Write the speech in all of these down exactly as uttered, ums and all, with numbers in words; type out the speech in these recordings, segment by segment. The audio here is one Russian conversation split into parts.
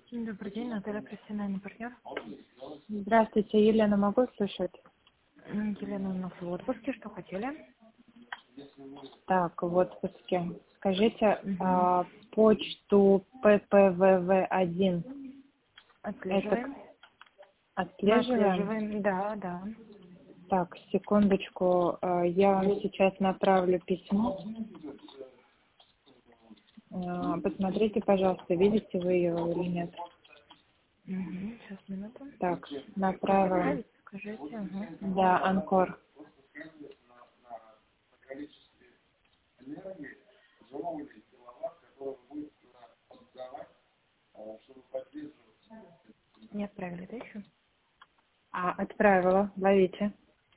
Добрый день, Наталья, профессиональный партнер. Здравствуйте, Елена, могу слышать? М, Елена у нас в отпуске, что хотели? Так, в отпуске. Скажите, Угу. а, почту П П В В один, это к- Отслеживаем. Мы отслеживаем? отслеживаем, да, да. Так, секундочку, а, я вам сейчас направлю письмо. А, Посмотрите, пожалуйста, видите вы ее или нет. Угу. Сейчас, минуту. Так, Как направила. отправить, скажите. Ага. Да, Анкор. Не отправили, да, еще? А, отправила, ловите.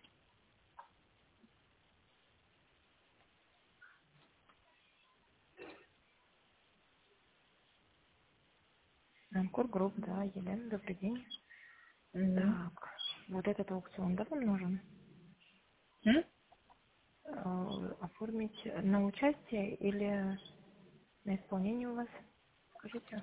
Анкор Групп, да, Елена, добрый день. Мгм. Так, вот этот аукцион, да, вам нужен? М? Э, Оформить на участие или на исполнение у вас? Скажите.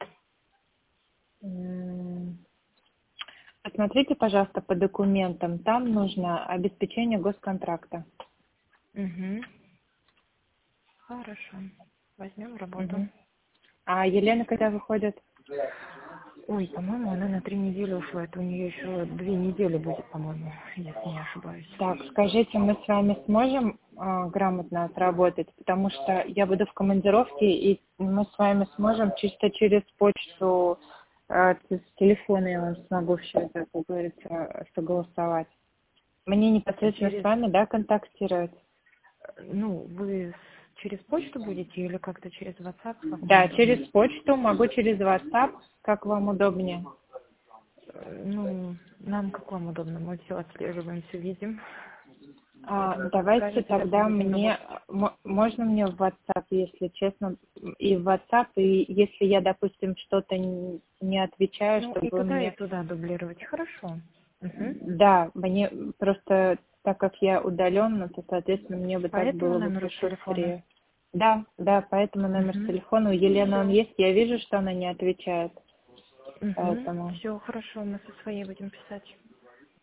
М, Посмотрите, пожалуйста, по документам. Там нужно обеспечение госконтракта. Угу. Хорошо. Возьмем в работу. Мгм. А Елена когда выходит? Ой, по-моему, она на три недели ушла. Это у нее еще две недели будет, по-моему, если не ошибаюсь. Так, скажите, мы с вами сможем а, грамотно отработать? Потому что я буду в командировке, и мы с вами сможем чисто через почту, а, с телефона я вам смогу все это, как говорится, согласовать. Мне непосредственно с Через, вами, да, контактировать? ну, вы с- через почту будете или как-то через WhatsApp, как вам Да, удобно? через почту, могу через WhatsApp, как вам удобнее. Э, Ну, нам как вам удобно, мы все отслеживаем, все видим. А, С давайте разницей, как мы тогда будем мне, работать. м- можно мне в WhatsApp, если честно, и в WhatsApp, и если я, допустим, что-то н- не отвечаю, Ну, чтобы и вы туда, и мне... туда дублировать. Хорошо. Угу. Да, мне просто, так как я удаленно, то, соответственно, мне бы По так этому было бы номеру телефона? быстрее. Да, да, поэтому номер Угу. телефона у Елены он Все. есть, я вижу, что она не отвечает, Угу. поэтому... Все, хорошо, мы со своей будем писать.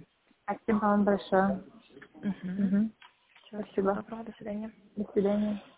Спасибо вам большое. Угу. Мгм. Все, всего Спасибо. доброго, до свидания. До свидания.